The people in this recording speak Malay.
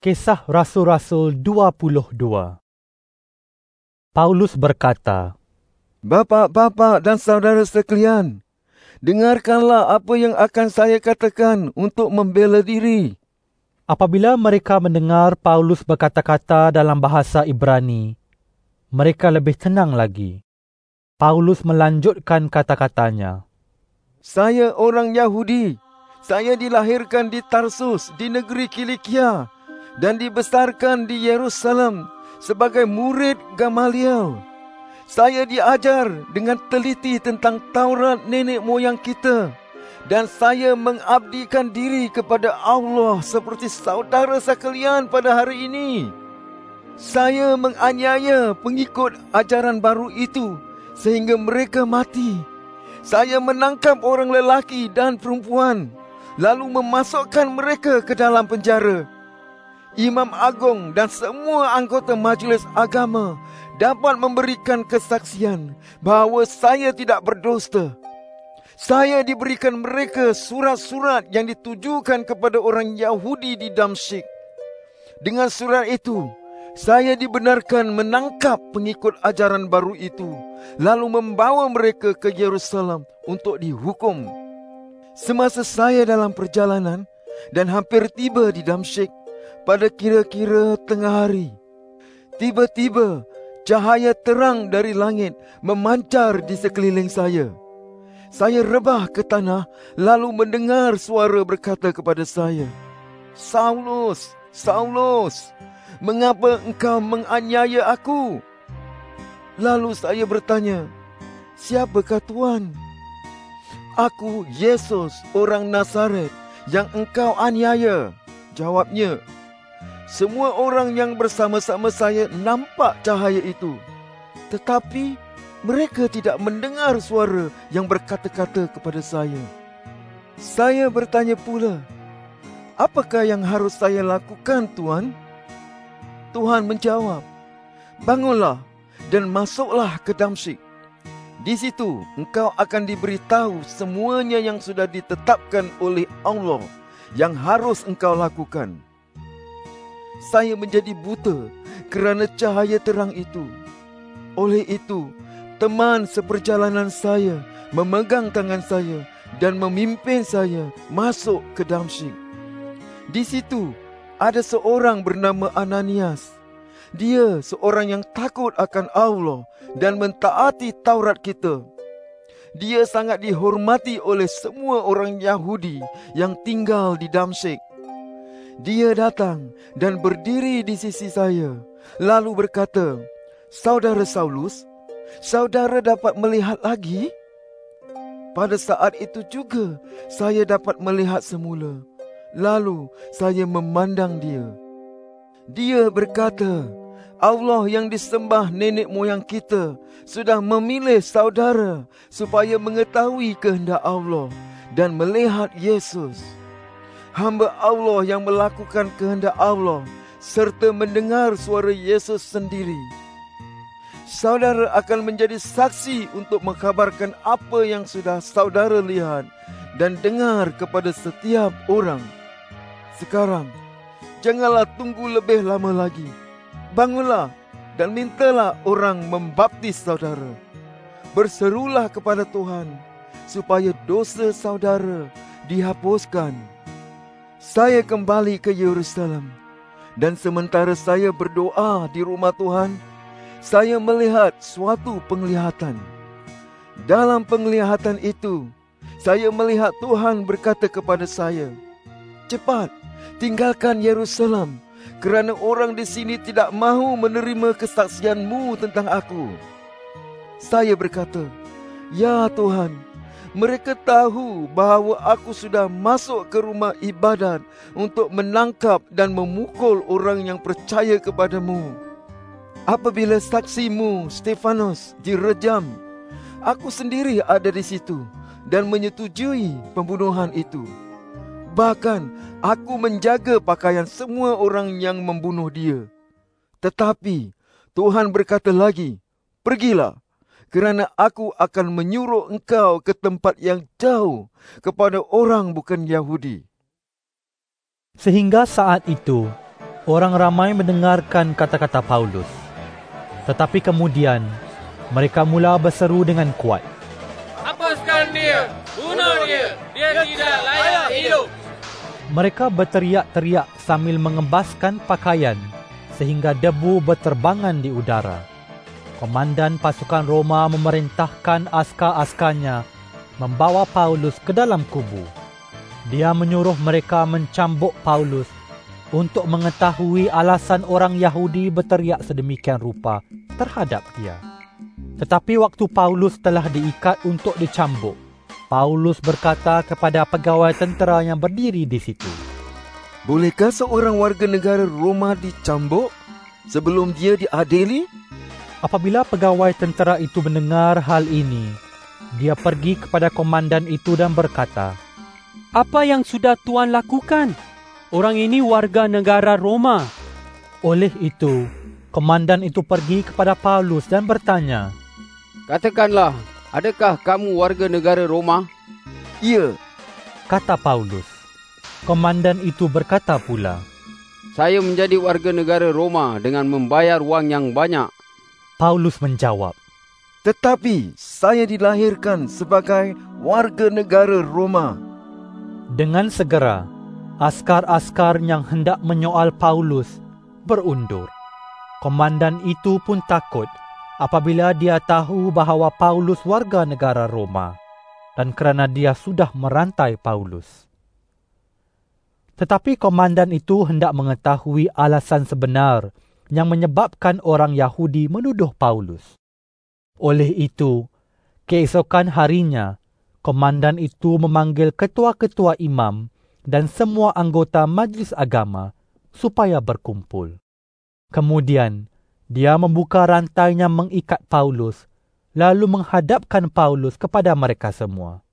Kisah Rasul-Rasul 22. Paulus berkata, Bapak-bapak dan saudara sekalian, dengarkanlah apa yang akan saya katakan untuk membela diri. Apabila mereka mendengar Paulus berkata-kata dalam bahasa Ibrani, mereka lebih tenang lagi. Paulus melanjutkan kata-katanya. Saya orang Yahudi. Saya dilahirkan di Tarsus, di negeri Kilikia, dan dibesarkan di Yerusalem sebagai murid Gamaliel. Saya diajar dengan teliti tentang Taurat nenek moyang kita, dan saya mengabdikan diri kepada Allah seperti saudara sekalian pada hari ini. Saya menganiaya pengikut ajaran baru itu sehingga mereka mati. Saya menangkap orang lelaki dan perempuan, lalu memasukkan mereka ke dalam penjara. Imam Agung dan semua anggota majlis agama dapat memberikan kesaksian bahawa saya tidak berdusta. Saya diberikan mereka surat-surat yang ditujukan kepada orang Yahudi di Damsyik. Dengan surat itu, saya dibenarkan menangkap pengikut ajaran baru itu, lalu membawa mereka ke Yerusalem untuk dihukum. Semasa saya dalam perjalanan dan hampir tiba di Damsyik, pada kira-kira tengah hari, tiba-tiba cahaya terang dari langit memancar di sekeliling saya. Saya rebah ke tanah lalu mendengar suara berkata kepada saya, "Saulus, Saulus, mengapa engkau menganiaya aku?" Lalu saya bertanya, "Siapakah Tuan?" "Aku Yesus, orang Nazaret yang engkau aniaya," jawabnya. Semua orang yang bersama-sama saya nampak cahaya itu, tetapi mereka tidak mendengar suara yang berkata-kata kepada saya. Saya bertanya pula, "Apakah yang harus saya lakukan, Tuan?" Tuhan menjawab, "Bangunlah dan masuklah ke Damsyik. Di situ engkau akan diberitahu semuanya yang sudah ditetapkan oleh Allah yang harus engkau lakukan." Saya menjadi buta kerana cahaya terang itu. Oleh itu, teman seperjalanan saya memegang tangan saya dan memimpin saya masuk ke Damsyik. Di situ ada seorang bernama Ananias. Dia seorang yang takut akan Allah dan mentaati Taurat kita. Dia sangat dihormati oleh semua orang Yahudi yang tinggal di Damsyik. Dia datang dan berdiri di sisi saya, lalu berkata, "Saudara Saulus, saudara dapat melihat lagi?" Pada saat itu juga saya dapat melihat semula. Lalu saya memandang dia. Dia berkata, "Allah yang disembah nenek moyang kita sudah memilih saudara supaya mengetahui kehendak Allah dan melihat Yesus, hamba Allah yang melakukan kehendak Allah serta mendengar suara Yesus sendiri. Saudara akan menjadi saksi untuk mengkabarkan apa yang sudah saudara lihat dan dengar kepada setiap orang. Sekarang, janganlah tunggu lebih lama lagi. Bangunlah dan mintalah orang membaptis saudara. Berserulah kepada Tuhan supaya dosa saudara dihapuskan." Saya kembali ke Yerusalem, dan sementara saya berdoa di rumah Tuhan, saya melihat suatu penglihatan. Dalam penglihatan itu, saya melihat Tuhan berkata kepada saya, "Cepat, tinggalkan Yerusalem, kerana orang di sini tidak mahu menerima kesaksianmu tentang aku." Saya berkata, "Ya Tuhan, mereka tahu bahawa aku sudah masuk ke rumah ibadat untuk menangkap dan memukul orang yang percaya kepadamu. Apabila saksimu, Stefanus, direjam, aku sendiri ada di situ dan menyetujui pembunuhan itu. Bahkan aku menjaga pakaian semua orang yang membunuh dia. Tetapi Tuhan berkata lagi, 'Pergilah, kerana aku akan menyuruh engkau ke tempat yang jauh kepada orang bukan Yahudi.'" Sehingga saat itu, Orang ramai mendengarkan kata-kata Paulus. Tetapi kemudian, mereka mula berseru dengan kuat. Hapuskan dia! Bunuh dia! Dia tidak layak hidup! Mereka berteriak-teriak sambil mengembaskan pakaian sehingga debu berterbangan di udara. Komandan pasukan Roma memerintahkan askar-askarnya membawa Paulus ke dalam kubu. Dia menyuruh mereka mencambuk Paulus untuk mengetahui alasan orang Yahudi berteriak sedemikian rupa terhadap dia. Tetapi waktu Paulus telah diikat untuk dicambuk, Paulus berkata kepada pegawai tentera yang berdiri di situ, "Bolehkah seorang warga negara Roma dicambuk sebelum dia diadili?" Apabila pegawai tentera itu mendengar hal ini, dia pergi kepada komandan itu dan berkata, "Apa yang sudah Tuan lakukan? Orang ini warga negara Roma." Oleh itu, komandan itu pergi kepada Paulus dan bertanya, "Katakanlah, adakah kamu warga negara Roma?" "Ya," kata Paulus. Komandan itu berkata pula, "Saya menjadi warga negara Roma dengan membayar wang yang banyak." Paulus menjawab, "Tetapi saya dilahirkan sebagai warga negara Roma." Dengan segera, askar-askar yang hendak menyoal Paulus berundur. Komandan itu pun takut apabila dia tahu bahawa Paulus warga negara Roma dan kerana dia sudah merantai Paulus. Tetapi komandan itu hendak mengetahui alasan sebenar yang menyebabkan orang Yahudi menuduh Paulus. Oleh itu, keesokan harinya, komandan itu memanggil ketua-ketua imam dan semua anggota majlis agama supaya berkumpul. Kemudian, dia membuka rantainya mengikat Paulus, lalu menghadapkan Paulus kepada mereka semua.